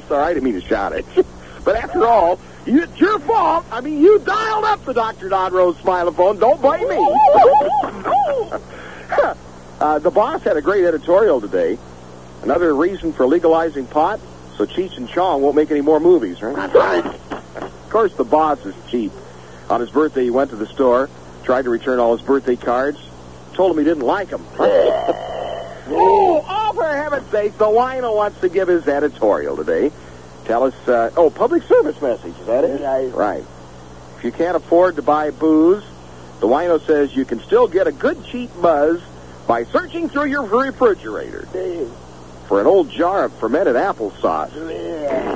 all right. I didn't mean to shout at you. But after all, it's your fault. I mean, you dialed up the Dr. Don Rose Smilophone. Don't blame me. The boss had a great editorial today. Another reason for legalizing pot, so Cheech and Chong won't make any more movies, right? That's right. Of course, the boss is cheap. On his birthday, he went to the store, tried to return all his birthday cards, told him he didn't like them. Oh, for heaven's sake, the wino wants to give his editorial today. Tell us, public service message, is that it? Right. If you can't afford to buy booze, the wino says you can still get a good cheap buzz by searching through your refrigerator for an old jar of fermented applesauce.